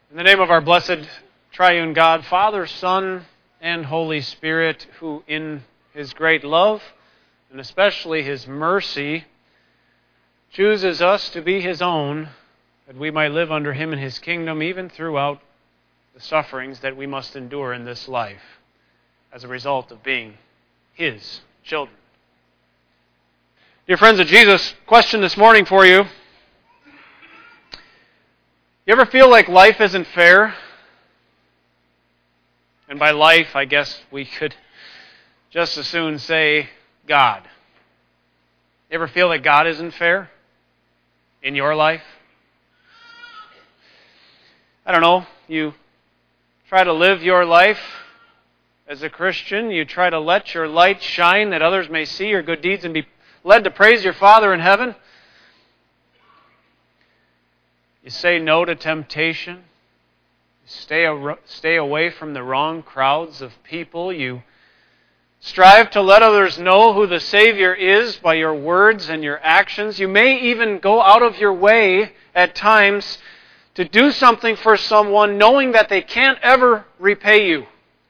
In the name of our blessed triune God, Father, Son, and Holy Spirit, who in His great love, and especially His mercy, chooses us to be His own, that we might live under Him in His kingdom, even throughout the sufferings that we must endure in this life, as a result of being His children. Dear friends of Jesus, question this morning for you. You ever feel like life isn't fair? And by life, I guess we could just as soon say God. You ever feel like God isn't fair in your life? I don't know. You try to live your life as a Christian. You try to let your light shine that others may see your good deeds and be led to praise your Father in heaven. You say no to temptation. You stay away from the wrong crowds of people. You strive to let others know who the Savior is by your words and your actions. You may even go out of your way at times to do something for someone knowing that they can't ever repay you.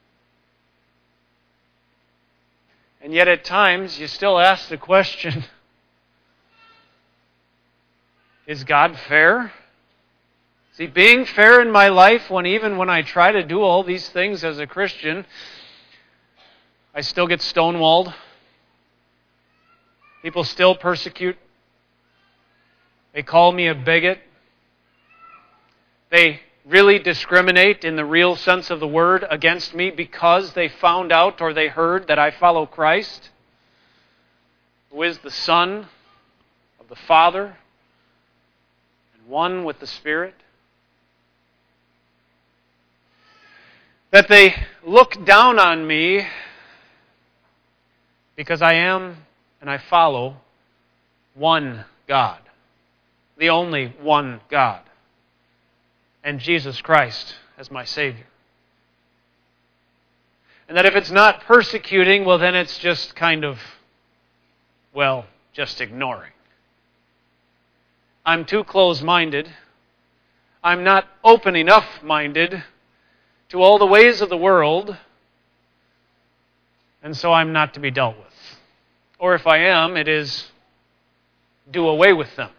And yet at times you still ask the question, is God fair? Is He being fair in my life when even when I try to do all these things as a Christian, I still get stonewalled? People still persecute. They call me a bigot. They really discriminate in the real sense of the word against me because they found out or they heard that I follow Christ, who is the Son of the Father and one with the Spirit. That they look down on me because I am and I follow one God, the only one God, and Jesus Christ as my Savior. And that if it's not persecuting, well then it's just kind of, just ignoring. I'm too close-minded. I'm not open enough-minded to all the ways of the world, and so I'm not to be dealt with. Or if I am, it is do away with them.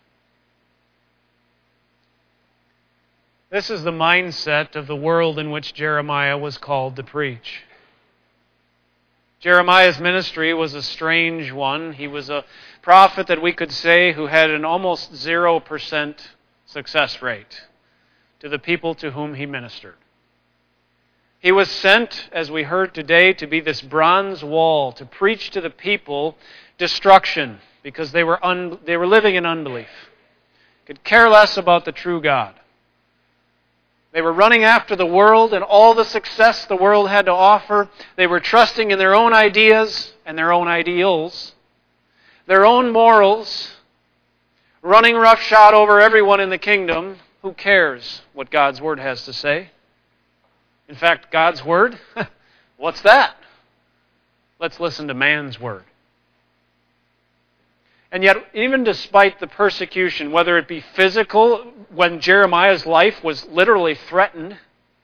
This is the mindset of the world in which Jeremiah was called to preach. Jeremiah's ministry was a strange one. He was a prophet that we could say who had an almost 0% success rate to the people to whom he ministered. He was sent, as we heard today, to be this bronze wall, to preach to the people destruction because they were living in unbelief. Could care less about the true God. They were running after the world and all the success the world had to offer. They were trusting in their own ideas and their own ideals, their own morals, running roughshod over everyone in the kingdom. Who cares what God's Word has to say? In fact, God's Word? What's that? Let's listen to man's word. And yet, even despite the persecution, whether it be physical, when Jeremiah's life was literally threatened,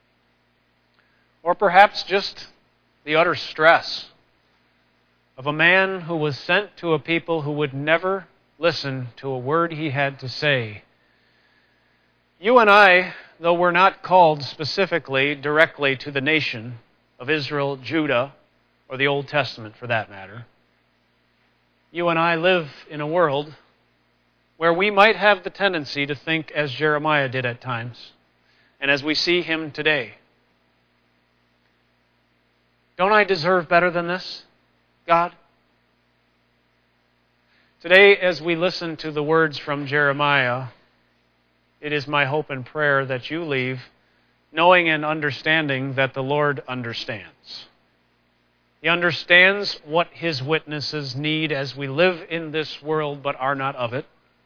or perhaps just the utter stress of a man who was sent to a people who would never listen to a word he had to say, you and I, though we're not called specifically, directly to the nation of Israel, Judah, or the Old Testament for that matter, you and I live in a world where we might have the tendency to think as Jeremiah did at times, and as we see him today. Don't I deserve better than this, God? Today, as we listen to the words from Jeremiah, it is my hope and prayer that you leave knowing and understanding that the Lord understands. He understands what His witnesses need as we live in this world but are not of it.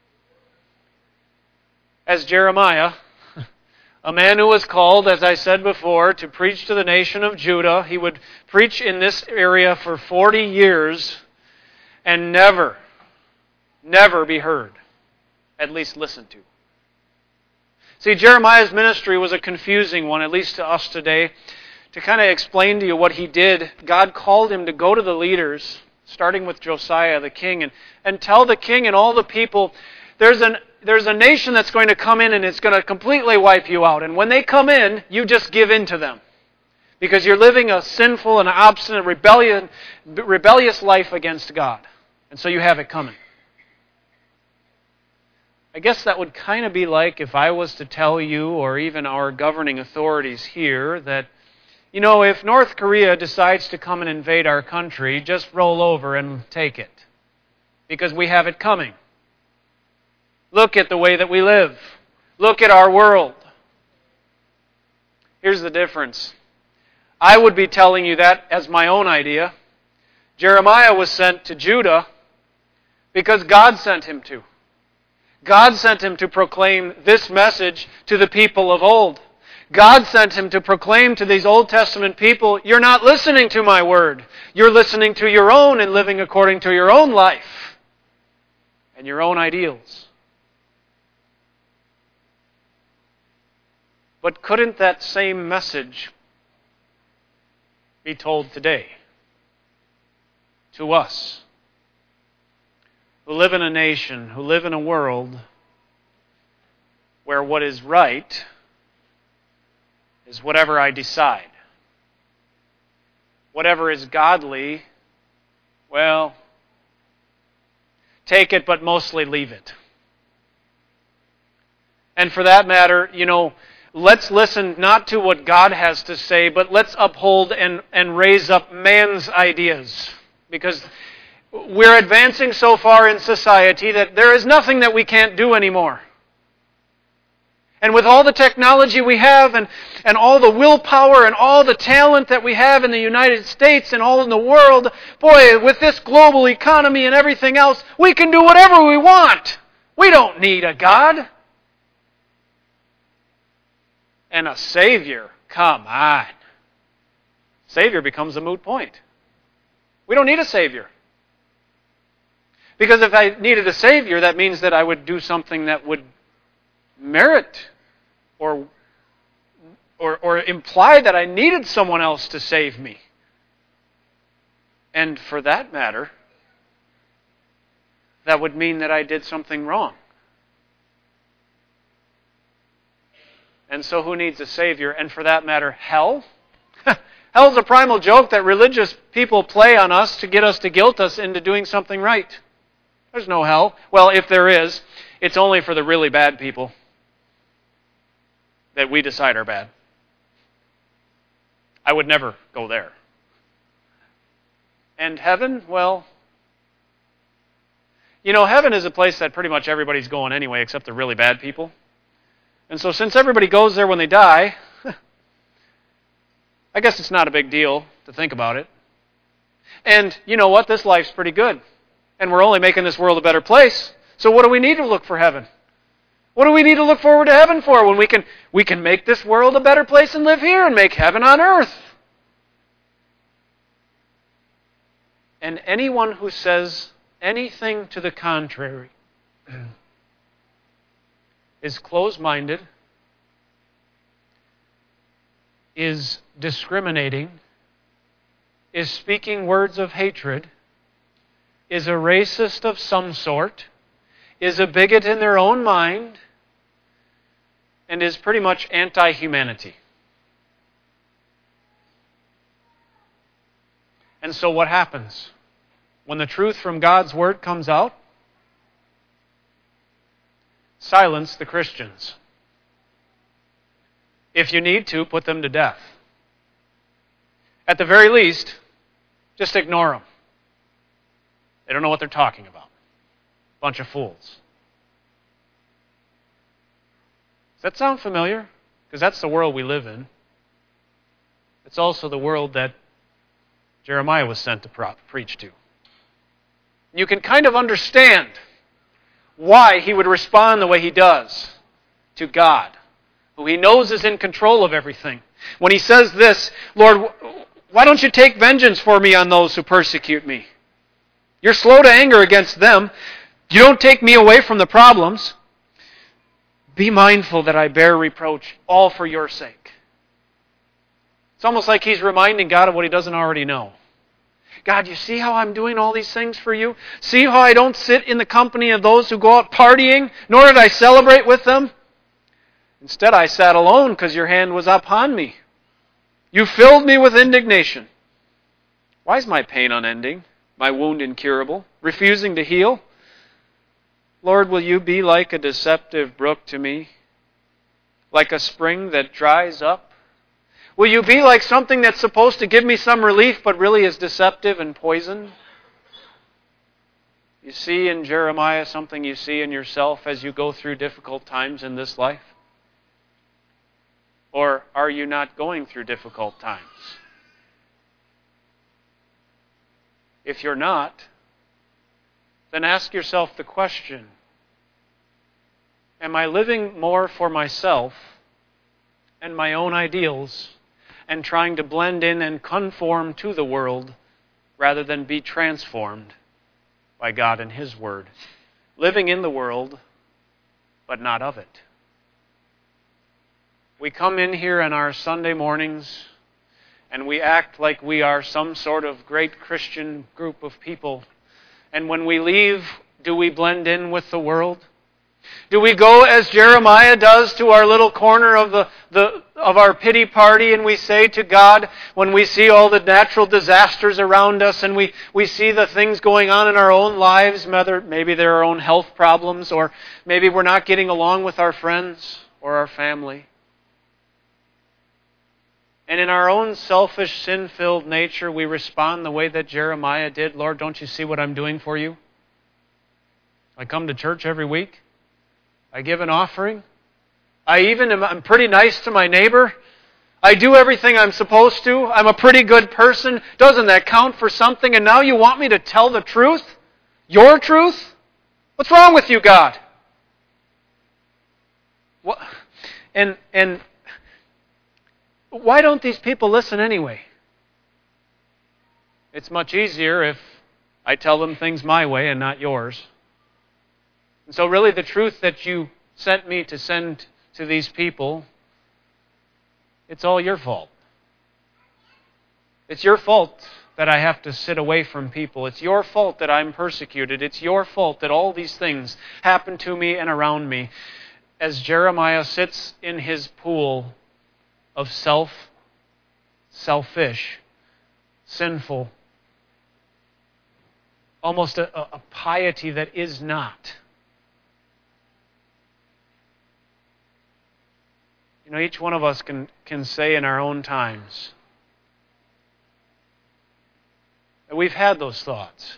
As Jeremiah, a man who was called, as I said before, to preach to the nation of Judah, he would preach in this area for 40 years and never be heard, at least listened to. See, Jeremiah's ministry was a confusing one, at least to us today. To kind of explain to you what he did, God called him to go to the leaders, starting with Josiah the king, and tell the king and all the people, there's a nation that's going to come in and it's going to completely wipe you out. And when they come in, you just give in to them. Because you're living a sinful and obstinate, rebellious life against God. And so you have it coming. I guess that would kind of be like if I was to tell you, or even our governing authorities here, that, you know, if North Korea decides to come and invade our country, just roll over and take it. Because we have it coming. Look at the way that we live. Look at our world. Here's the difference. I would be telling you that as my own idea. Jeremiah was sent to Judah because God sent him to. God sent him to proclaim this message to the people of old. God sent him to proclaim to these Old Testament people, you're not listening to my word. You're listening to your own and living according to your own life and your own ideals. But couldn't that same message be told today to us who live in a nation, who live in a world where what is right is whatever I decide? Whatever is godly, well, take it but mostly leave it. And for that matter, you know, let's listen not to what God has to say, but let's uphold and raise up man's ideas. Because we're advancing so far in society that there is nothing that we can't do anymore. And with all the technology we have and all the willpower and all the talent that we have in the United States and all in the world, boy, with this global economy and everything else, we can do whatever we want. We don't need a God. And a Savior, come on. Savior becomes a moot point. We don't need a Savior. Because if I needed a Savior, that means that I would do something that would merit or imply that I needed someone else to save me. And for that matter, that would mean that I did something wrong. And so who needs a Savior? And for that matter, hell? Hell's a primal joke that religious people play on us to get us to guilt us into doing something right. There's no hell. Well, if there is, it's only for the really bad people that we decide are bad. I would never go there. And heaven, well, you know, heaven is a place that pretty much everybody's going anyway, except the really bad people. And so since everybody goes there when they die, I guess it's not a big deal to think about it. And you know what? This life's pretty good. And we're only making this world a better place. So what do we need to look for heaven? What do we need to look forward to heaven for when we can make this world a better place and live here and make heaven on earth? And anyone who says anything to the contrary is closed-minded, is discriminating, is speaking words of hatred, is a racist of some sort, is a bigot in their own mind, and is pretty much anti-humanity. And so what happens? When the truth from God's Word comes out, silence the Christians. If you need to, put them to death. At the very least, just ignore them. They don't know what they're talking about. Bunch of fools. Does that sound familiar? Because that's the world we live in. It's also the world that Jeremiah was sent to preach to. You can kind of understand why he would respond the way he does to God, who he knows is in control of everything. When he says this, Lord, why don't you take vengeance for me on those who persecute me? You're slow to anger against them. You don't take me away from the problems. Be mindful that I bear reproach, all for your sake. It's almost like he's reminding God of what he doesn't already know. God, you see how I'm doing all these things for you? See how I don't sit in the company of those who go out partying, nor did I celebrate with them? Instead, I sat alone because your hand was upon me. You filled me with indignation. Why is my pain unending, my wound incurable, refusing to heal? Lord, will you be like a deceptive brook to me, like a spring that dries up? Will you be like something that's supposed to give me some relief, but really is deceptive and poison? You see in Jeremiah something you see in yourself as you go through difficult times in this life? Or are you not going through difficult times? If you're not, then ask yourself the question, am I living more for myself and my own ideals and trying to blend in and conform to the world rather than be transformed by God and His Word? Living in the world, but not of it. We come in here on our Sunday mornings and we act like we are some sort of great Christian group of people. And when we leave, do we blend in with the world? Do we go as Jeremiah does to our little corner of our pity party and we say to God, when we see all the natural disasters around us and we see the things going on in our own lives, maybe they're our own health problems, or maybe we're not getting along with our friends or our family. And in our own selfish, sin-filled nature, we respond the way that Jeremiah did. Lord, don't you see what I'm doing for you? I come to church every week. I give an offering. I'm pretty nice to my neighbor. I do everything I'm supposed to. I'm a pretty good person. Doesn't that count for something? And now you want me to tell the truth? Your truth? What's wrong with you, God? What? And why don't these people listen anyway? It's much easier if I tell them things my way and not yours. And so really the truth that you sent me to send to these people, it's all your fault. It's your fault that I have to sit away from people. It's your fault that I'm persecuted. It's your fault that all these things happen to me and around me. As Jeremiah sits in his pool of selfish, sinful, almost a piety that is not. You know, each one of us can say in our own times that we've had those thoughts.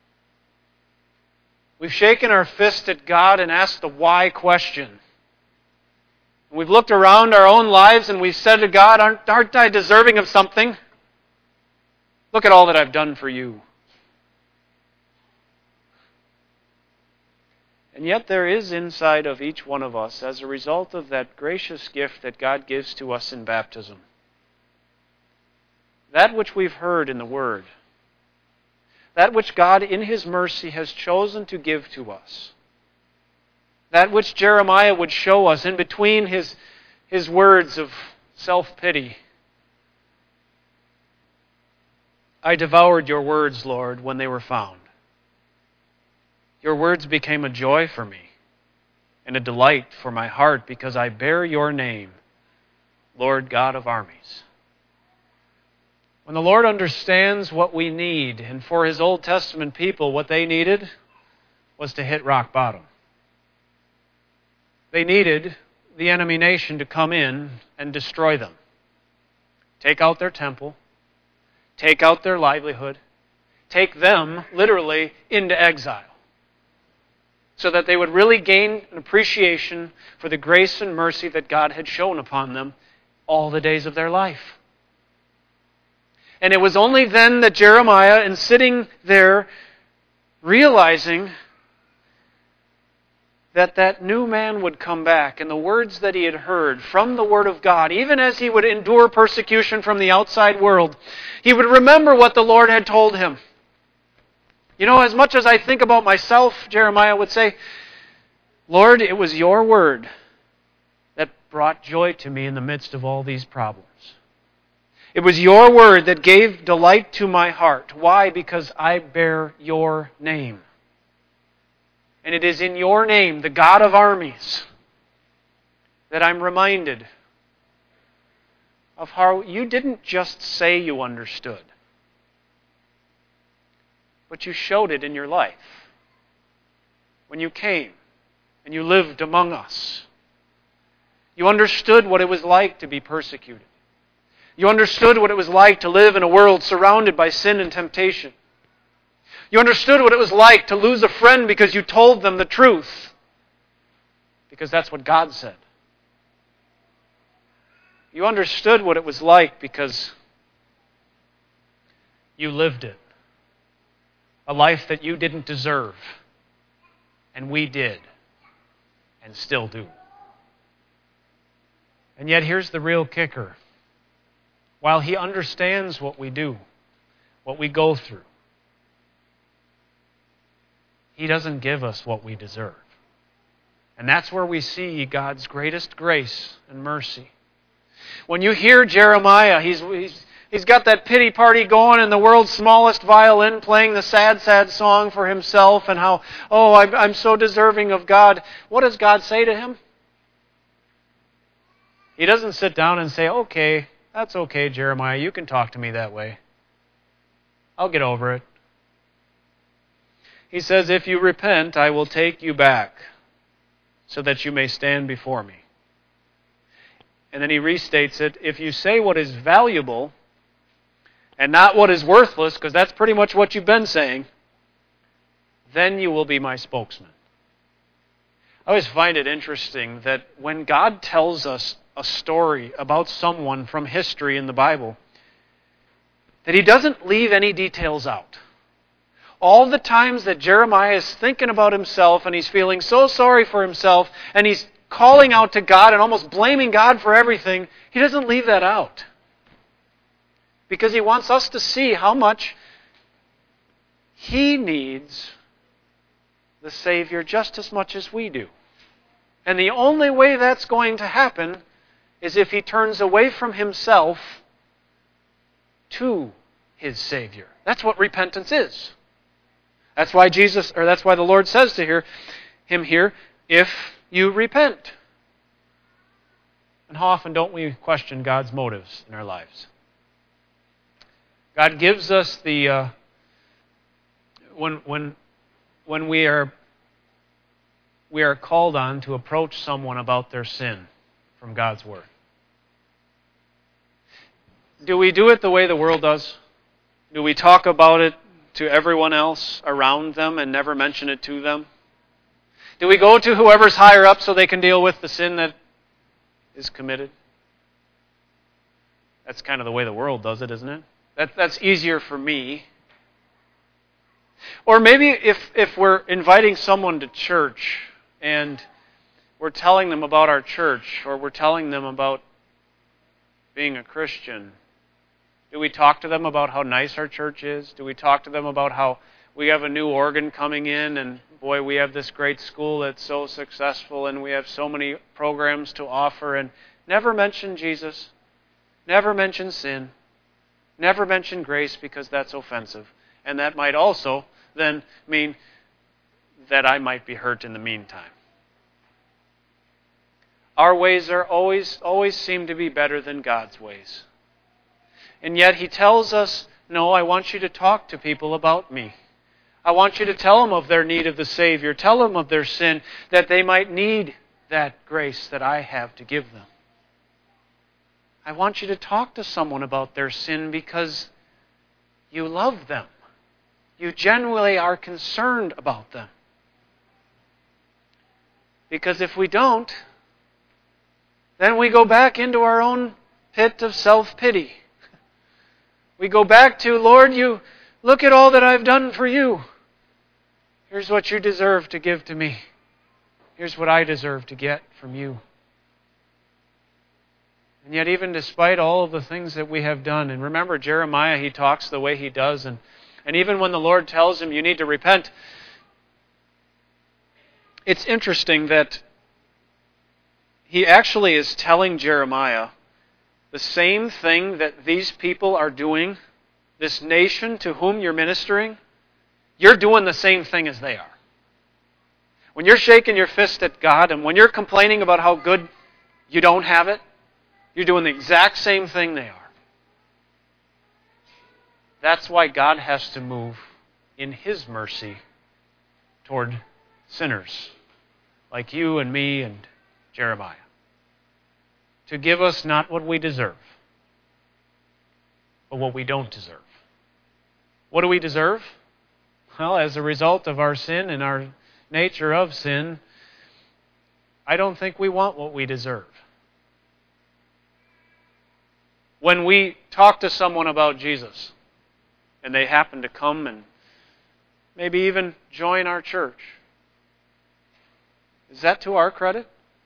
We've shaken our fist at God and asked the why question. We've looked around our own lives and we've said to God, aren't I deserving of something? Look at all that I've done for you. And yet there is inside of each one of us, as a result of that gracious gift that God gives to us in baptism, that which we've heard in the Word, that which God in His mercy has chosen to give to us, that which Jeremiah would show us in between his words of self-pity. I devoured your words, Lord, when they were found. Your words became a joy for me and a delight for my heart because I bear your name, Lord God of armies. When the Lord understands what we need, and for His Old Testament people, what they needed was to hit rock bottom. They needed the enemy nation to come in and destroy them. Take out their temple. Take out their livelihood. Take them, literally, into exile. So that they would really gain an appreciation for the grace and mercy that God had shown upon them all the days of their life. And it was only then that Jeremiah, in sitting there, realizing that new man would come back, and the words that he had heard from the Word of God, even as he would endure persecution from the outside world, he would remember what the Lord had told him. You know, as much as I think about myself, Jeremiah would say, Lord, it was your word that brought joy to me in the midst of all these problems. It was your word that gave delight to my heart. Why? Because I bear your name. And it is in your name, the God of armies, that I'm reminded of how you didn't just say you understood, but you showed it in your life. When you came and you lived among us, you understood what it was like to be persecuted. You understood what it was like to live in a world surrounded by sin and temptation. You understood what it was like to lose a friend because you told them the truth, because that's what God said. You understood what it was like because you lived it. A life that you didn't deserve, and we did, and still do. And yet here's the real kicker. While He understands what we do, what we go through, He doesn't give us what we deserve. And that's where we see God's greatest grace and mercy. When you hear Jeremiah, he's got that pity party going and the world's smallest violin playing the sad, sad song for himself and how, I'm so deserving of God. What does God say to him? He doesn't sit down and say, okay, that's okay, Jeremiah, you can talk to me that way. I'll get over it. He says, if you repent, I will take you back so that you may stand before me. And then he restates it, if you say what is valuable and not what is worthless, because that's pretty much what you've been saying, then you will be my spokesman. I always find it interesting that when God tells us a story about someone from history in the Bible, that He doesn't leave any details out. All the times that Jeremiah is thinking about himself and he's feeling so sorry for himself and he's calling out to God and almost blaming God for everything, he doesn't leave that out. Because he wants us to see how much he needs the Savior just as much as we do. And the only way that's going to happen is if he turns away from himself to his Savior. That's what repentance is. That's why the Lord says to him here, if you repent. And how often don't we question God's motives in our lives? God gives us the when we are called on to approach someone about their sin from God's Word. Do we do it the way the world does? Do we talk about it to everyone else around them and never mention it to them? Do we go to whoever's higher up so they can deal with the sin that is committed? That's kind of the way the world does it, isn't it? That's easier for me. Or maybe if we're inviting someone to church and we're telling them about our church, or we're telling them about being a Christian, do we talk to them about how nice our church is? Do we talk to them about how we have a new organ coming in and boy, we have this great school that's so successful and we have so many programs to offer, and never mention Jesus, never mention sin, never mention grace because that's offensive. And that might also then mean that I might be hurt in the meantime. Our ways are always seem to be better than God's ways. And yet He tells us, no, I want you to talk to people about me. I want you to tell them of their need of the Savior. Tell them of their sin, that they might need that grace that I have to give them. I want you to talk to someone about their sin because you love them. You genuinely are concerned about them. Because if we don't, then we go back into our own pit of self-pity. We go back to, Lord, you look at all that I've done for you. Here's what you deserve to give to me. Here's what I deserve to get from you. And yet even despite all of the things that we have done, and remember Jeremiah, he talks the way he does, and even when the Lord tells him you need to repent, it's interesting that he actually is telling Jeremiah the same thing that these people are doing, this nation to whom you're ministering, you're doing the same thing as they are. When you're shaking your fist at God and when you're complaining about how good you don't have it, you're doing the exact same thing they are. That's why God has to move in His mercy toward sinners like you and me and Jeremiah, to give us not what we deserve, but what we don't deserve. What do we deserve? Well, as a result of our sin and our nature of sin, I don't think we want what we deserve. When we talk to someone about Jesus, and they happen to come and maybe even join our church, is that to our credit?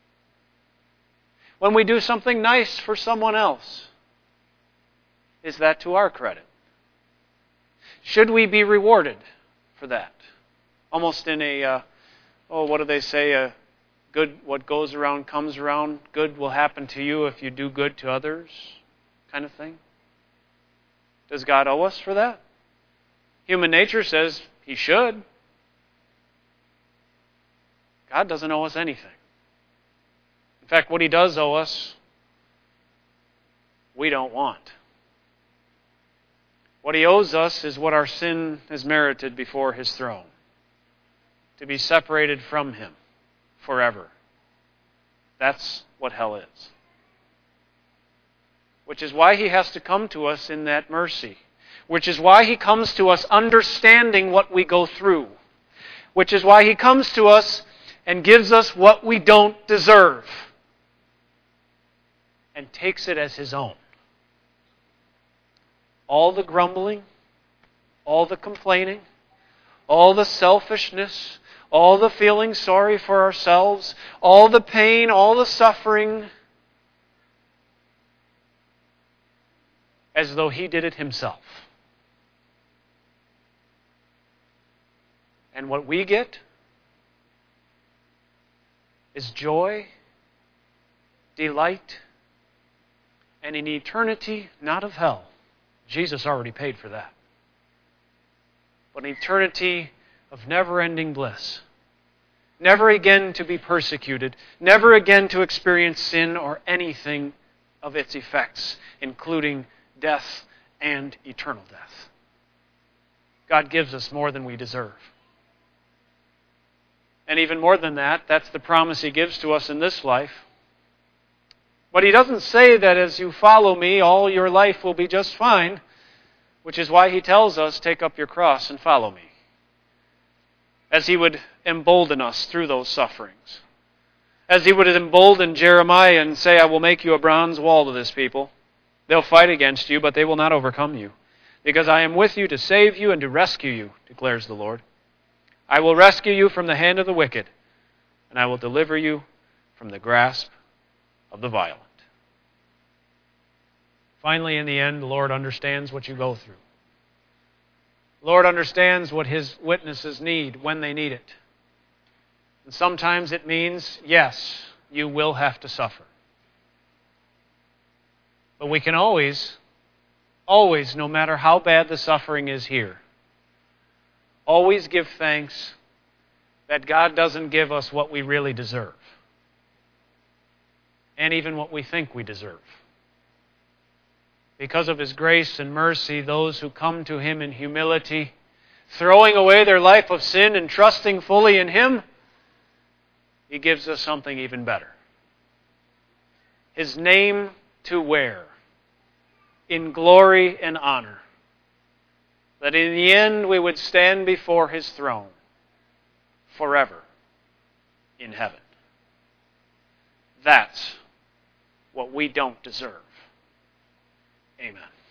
When we do something nice for someone else, is that to our credit? Should we be rewarded for that? Almost in a, what do they say? Good, what goes around comes around. Good will happen to you if you do good to others, kind of thing. Does God owe us for that? Human nature says He should. God doesn't owe us anything. In fact, what He does owe us, we don't want. What He owes us is what our sin has merited before His throne. To be separated from Him forever. That's what hell is. Which is why He has to come to us in that mercy. Which is why He comes to us understanding what we go through. Which is why He comes to us and gives us what we don't deserve. And takes it as His own. All the grumbling, all the complaining, all the selfishness, all the feeling sorry for ourselves, all the pain, all the suffering, as though He did it Himself. And what we get is joy, delight, and an eternity not of hell. Jesus already paid for that. But an eternity of never-ending bliss. Never again to be persecuted. Never again to experience sin or anything of its effects, including death and eternal death. God gives us more than we deserve. And even more than that, that's the promise He gives to us in this life. But He doesn't say that as you follow Me, all your life will be just fine, which is why He tells us, take up your cross and follow Me. As He would embolden us through those sufferings. As He would embolden Jeremiah and say, I will make you a bronze wall to this people. They'll fight against you, but they will not overcome you. Because I am with you to save you and to rescue you, declares the Lord. I will rescue you from the hand of the wicked, and I will deliver you from the grasp of the violent. Finally, in the end, the Lord understands what you go through. The Lord understands what His witnesses need when they need it. And sometimes it means, yes, you will have to suffer. But we can always, no matter how bad the suffering is here, always give thanks that God doesn't give us what we really deserve. And even what we think we deserve. Because of His grace and mercy, those who come to Him in humility, throwing away their life of sin and trusting fully in Him, He gives us something even better. His name to wear in glory and honor. That in the end we would stand before His throne forever in heaven. That's what we don't deserve. Amen.